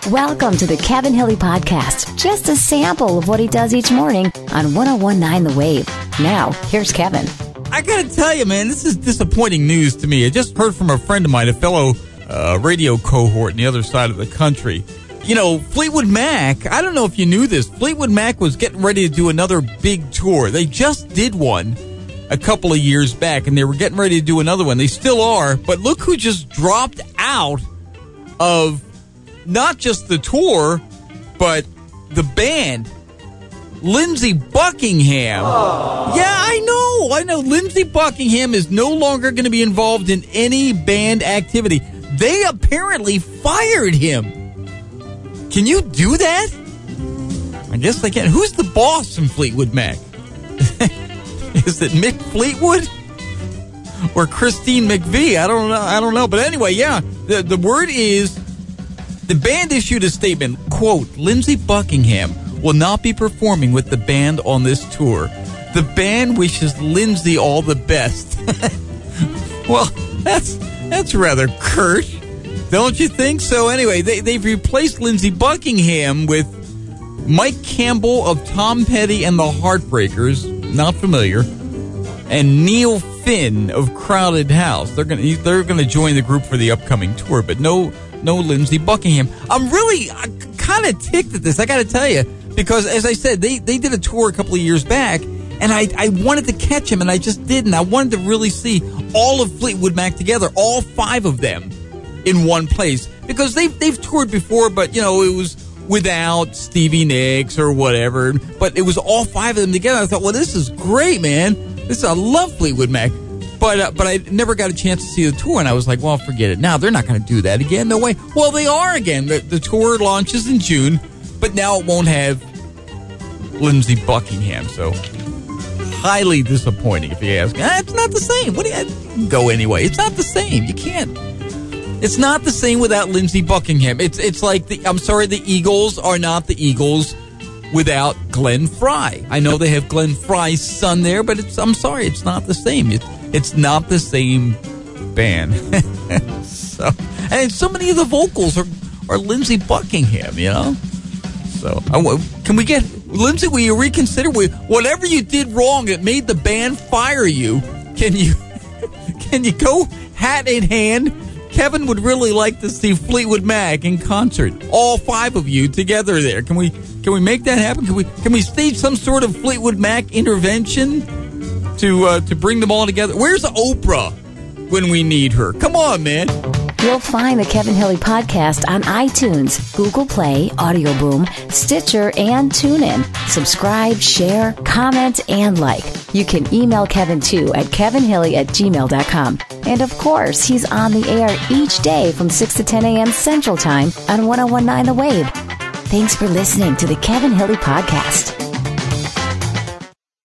Welcome to the Kevin Hilly Podcast. Just a sample of what he does each morning on 101.9 The Wave. Now, here's Kevin. I gotta tell you, man, this is disappointing news to me. I just heard from a friend of mine, a fellow radio cohort on the other side of the country. You know, Fleetwood Mac, I don't know if you knew this, Fleetwood Mac was getting ready to do another big tour. They just did one a couple of years back, and they were getting ready to do another one. They still are, but look who just dropped out of not just the tour, but the band. Lindsey Buckingham. Oh. Yeah, I know. Lindsey Buckingham is no longer going to be involved in any band activity. They apparently fired him. Can you do that? I guess they can. Who's the boss in Fleetwood Mac? Is it Mick Fleetwood? Or Christine McVie? I don't know. But anyway, yeah, the word is, the band issued a statement, quote, Lindsey Buckingham will not be performing with the band on this tour. The band wishes Lindsey all the best. Well, that's rather curt, don't you think? So anyway, they've replaced Lindsey Buckingham with Mike Campbell of Tom Petty and the Heartbreakers, not familiar, and Neil Finn of Crowded House. They're gonna join the group for the upcoming tour, but no Lindsey Buckingham. I'm kind of ticked at this, I gotta tell you, because as I said, they did a tour a couple of years back, and I wanted to catch him, and I just didn't. I wanted to really see all of Fleetwood Mac together, all 5 of them in one place, because they've toured before, but, you know, it was without Stevie Nicks or whatever, but it was all 5 of them together. I thought, well, this is great, man. I love Fleetwood Mac. But I never got a chance to see the tour, and I was like, well, forget it. Now, they're not going to do that again. No way. Well, they are again. The tour launches in June, but now it won't have Lindsey Buckingham, so highly disappointing, if you ask. It's not the same. What do you go anyway? It's not the same. You can't. It's not the same without Lindsey Buckingham. It's like, the Eagles are not the Eagles without Glenn Frey. I know they have Glenn Frey's son there, but I'm sorry, it's not the same. It's not the same band. And so many of the vocals are Lindsey Buckingham, you know? So, can we get, Lindsey, will you reconsider? Whatever you did wrong that made the band fire you, can you go hat in hand? Kevin would really like to see Fleetwood Mac in concert. All 5 of you together there. Can we make that happen? Can we stage some sort of Fleetwood Mac intervention to bring them all together? Where's Oprah when we need her? Come on, man. You'll find the Kevin Hilly Podcast on iTunes, Google Play, Audio Boom, Stitcher, and TuneIn. Subscribe, share, comment, and like. You can email Kevin, too, at kevinhilly@gmail.com. And, of course, he's on the air each day from 6 to 10 a.m. Central Time on 101.9 The Wave. Thanks for listening to the Kevin Hilly Podcast.